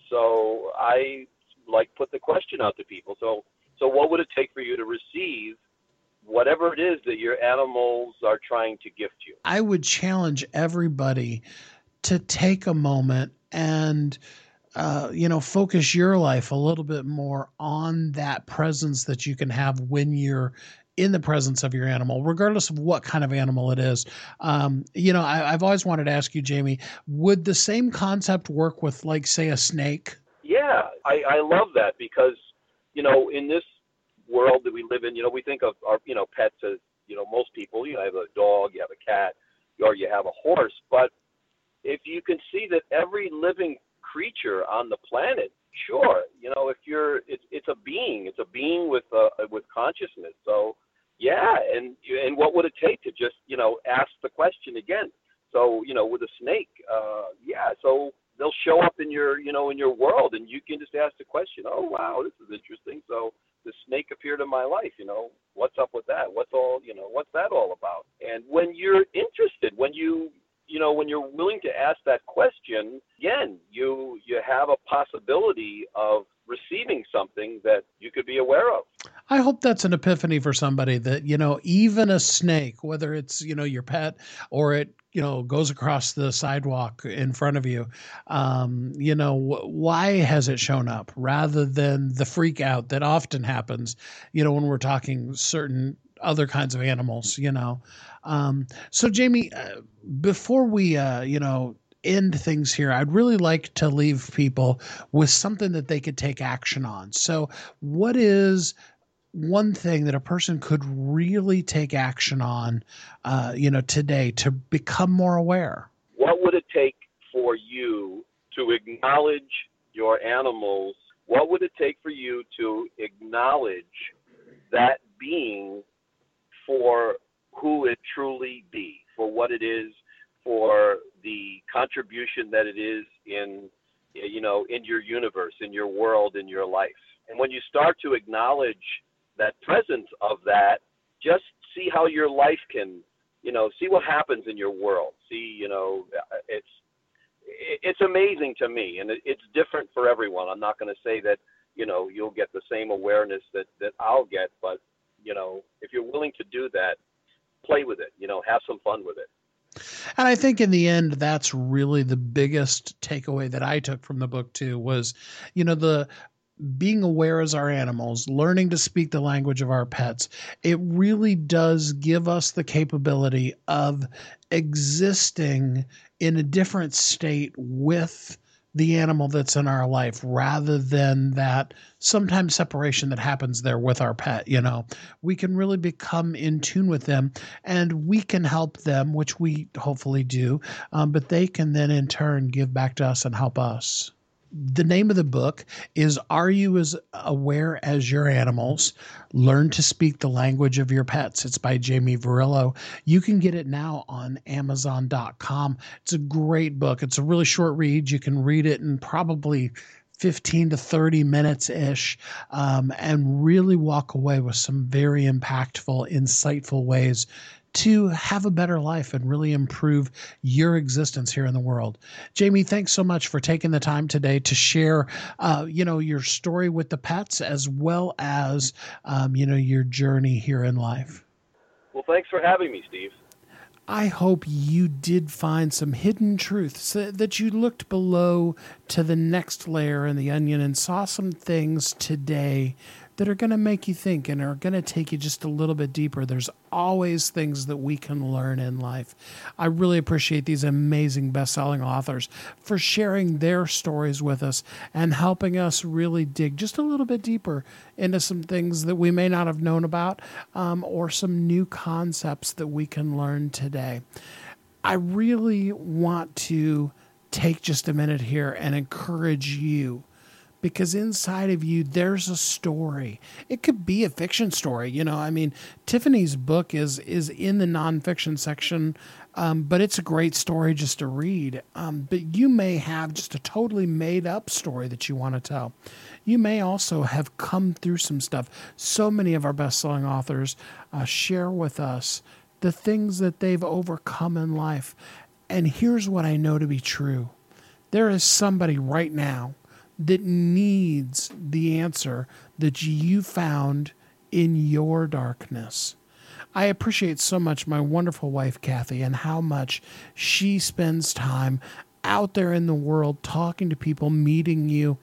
so I like put the question out to people. So, so what would it take for you to receive whatever it is that your animals are trying to gift you? I would challenge everybody to take a moment and Uh, you know, focus your life a little bit more on that presence that you can have when you're in the presence of your animal, regardless of what kind of animal it is. Um, you know, I, I've always wanted to ask you, Jamie, would the same concept work with, like, say, a snake? Yeah, I, I love that because, you know, in this world that we live in, you know, we think of our, you know, pets as, you know, most people, you know, have a dog, you have a cat, or you have a horse. But if you can see that every living creature on the planet sure, you know, if you're, it's it's a being, it's a being with uh, with consciousness. So yeah, and and what would it take to just, you know, ask the question again? So, you know, with a snake, uh, yeah, so they'll show up in your, you know, in your world, and you can just ask the question, oh, wow, this is interesting. So the snake appeared in my life, you know, what's up with that? What's all, you know, what's that all about? And when you're interested, when you, you know, when you're willing to ask that question, again, you, you have a possibility of receiving something that you could be aware of. I hope that's an epiphany for somebody that, you know, even a snake, whether it's, you know, your pet or it, you know, goes across the sidewalk in front of you, um, you know, wh- why has it shown up rather than the freak out that often happens, you know, when we're talking certain other kinds of animals, you know? Um, so Jamie, uh, before we, uh, you know, end things here, I'd really like to leave people with something that they could take action on. So what is one thing that a person could really take action on, uh, you know, today to become more aware? What would it take for you to acknowledge your animals? What would it take for you to acknowledge that being for who it truly be, for what it is, for the contribution that it is in, you know, in your universe, in your world, in your life? And when you start to acknowledge that presence of that, just see how your life can, you know, see what happens in your world. See, you know, it's it's amazing to me, and it's different for everyone. I'm not going to say that, you know, you'll get the same awareness that, that I'll get, but, you know, if you're willing to do that, play with it, you know, have some fun with it. And I think in the end, that's really the biggest takeaway that I took from the book too, was, you know, the being aware as our animals, learning to speak the language of our pets. It really does give us the capability of existing in a different state with the animal that's in our life, rather than that sometimes separation that happens there with our pet. You know, we can really become in tune with them, and we can help them, which we hopefully do, um, but they can then in turn give back to us and help us. The name of the book is Are You as Aware as Your Animals? Learn to Speak the Language of Your Pets. It's by Jamie Varillo. You can get it now on amazon dot com. It's a great book. It's a really short read. You can read it in probably fifteen to thirty minutes-ish, um, and really walk away with some very impactful, insightful ways to have a better life and really improve your existence here in the world. Jamie, thanks so much for taking the time today to share, uh, you know, your story with the pets, as well as, um, you know, your journey here in life. Well, thanks for having me, Steve. I hope you did find some hidden truths, that you looked below to the next layer in the onion and saw some things today that are going to make you think and are going to take you just a little bit deeper. There's always things that we can learn in life. I really appreciate these amazing best-selling authors for sharing their stories with us and helping us really dig just a little bit deeper into some things that we may not have known about, um, or some new concepts that we can learn today. I really want to take just a minute here and encourage you, because inside of you, there's a story. It could be a fiction story. You know, I mean, Tiffany's book is is in the nonfiction section, um, but it's a great story just to read. Um, but you may have just a totally made up story that you want to tell. You may also have come through some stuff. So many of our best-selling authors uh, share with us the things that they've overcome in life. And here's what I know to be true. There is somebody right now that needs the answer that you found in your darkness. I appreciate so much my wonderful wife, Kathy, and how much she spends time out there in the world talking to people, meeting you,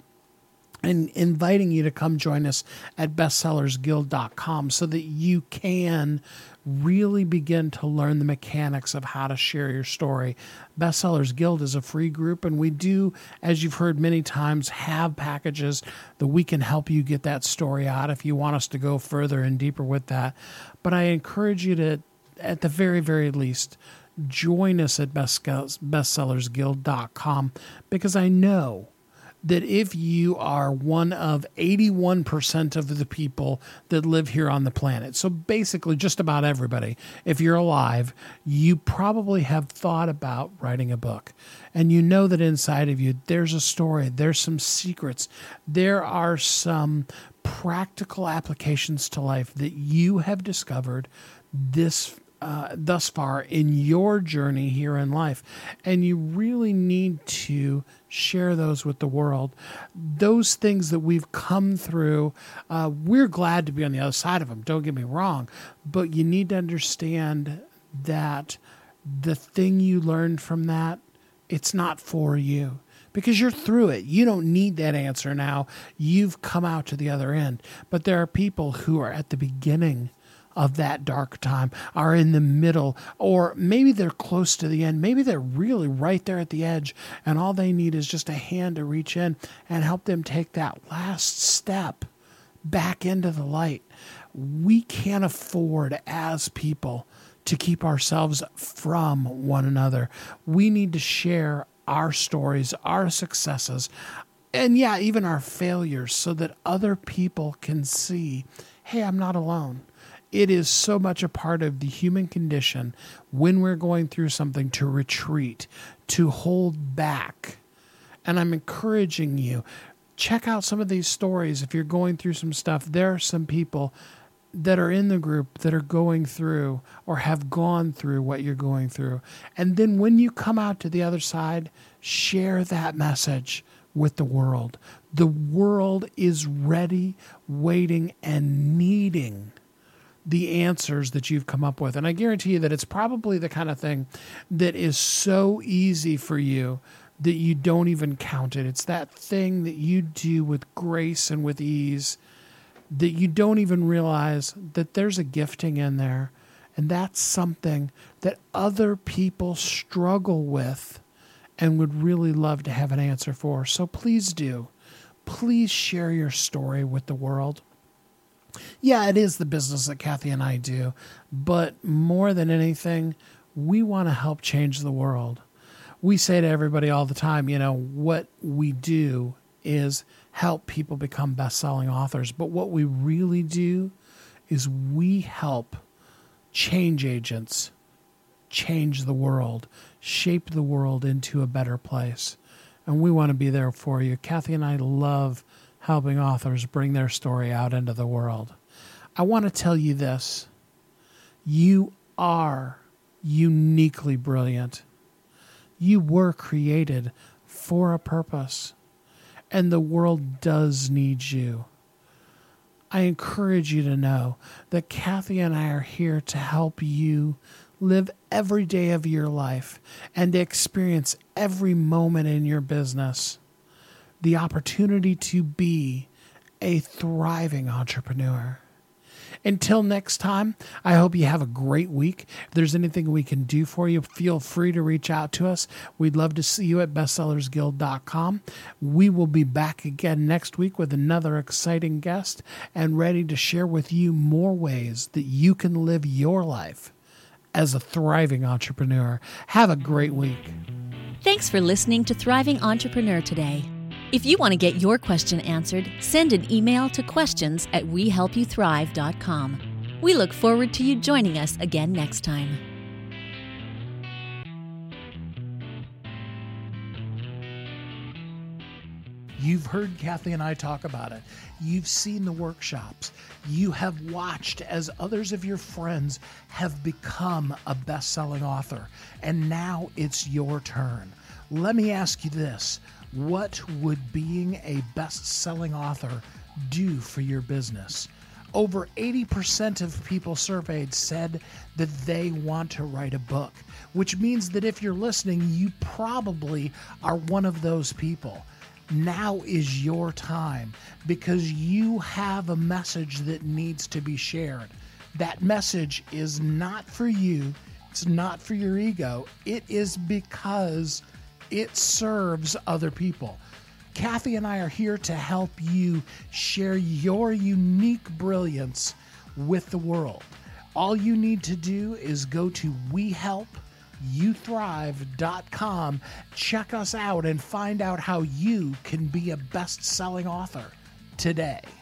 and inviting you to come join us at bestsellers guild dot com so that you can really begin to learn the mechanics of how to share your story. Bestsellers Guild is a free group, and we do, as you've heard many times, have packages that we can help you get that story out if you want us to go further and deeper with that. But I encourage you to, at the very, very least, join us at bestsellers guild dot com, because I know that if you are one of eighty-one percent of the people that live here on the planet, so basically just about everybody, if you're alive, you probably have thought about writing a book. And you know that inside of you, there's a story, there's some secrets, there are some practical applications to life that you have discovered this Uh, thus far in your journey here in life. And you really need to share those with the world. Those things that we've come through, uh, we're glad to be on the other side of them, don't get me wrong, but you need to understand that the thing you learned from that, it's not for you. Because you're through it. You don't need that answer now. You've come out to the other end. But there are people who are at the beginning of that dark time, are in the middle, or maybe they're close to the end. Maybe they're really right there at the edge, and all they need is just a hand to reach in and help them take that last step back into the light. We can't afford as people to keep ourselves from one another. We need to share our stories, our successes, and yeah, even our failures, so that other people can see, hey, I'm not alone. It is so much a part of the human condition when we're going through something to retreat, to hold back. And I'm encouraging you, check out some of these stories. If you're going through some stuff, there are some people that are in the group that are going through or have gone through what you're going through. And then when you come out to the other side, share that message with the world. The world is ready, waiting, and needing the answers that you've come up with. And I guarantee you that it's probably the kind of thing that is so easy for you that you don't even count it. It's that thing that you do with grace and with ease that you don't even realize that there's a gifting in there. And that's something that other people struggle with and would really love to have an answer for. So please do. Please share your story with the world. Yeah, it is the business that Kathy and I do, but more than anything, we want to help change the world. We say to everybody all the time, you know, what we do is help people become best-selling authors, but what we really do is we help change agents change the world, shape the world into a better place, and we want to be there for you. Kathy and I love helping authors bring their story out into the world. I want to tell you this. You are uniquely brilliant. You were created for a purpose, and the world does need you. I encourage you to know that Kathy and I are here to help you live every day of your life and to experience every moment in your business the opportunity to be a thriving entrepreneur. Until next time, I hope you have a great week. If there's anything we can do for you, feel free to reach out to us. We'd love to see you at bestsellers guild dot com. We will be back again next week with another exciting guest and ready to share with you more ways that you can live your life as a thriving entrepreneur. Have a great week. Thanks for listening to Thriving Entrepreneur today. If you want to get your question answered, send an email to questions at we help you thrive dot com. We look forward to you joining us again next time. You've heard Kathy and I talk about it. You've seen the workshops. You have watched as others of your friends have become a best-selling author. And now it's your turn. Let me ask you this. What would being a best-selling author do for your business? Over eighty percent of people surveyed said that they want to write a book, which means that if you're listening, you probably are one of those people. Now is your time because you have a message that needs to be shared. That message is not for you. It's not for your ego. It is because it serves other people. Kathy and I are here to help you share your unique brilliance with the world. All you need to do is go to we help you thrive dot com. Check us out and find out how you can be a best-selling author today.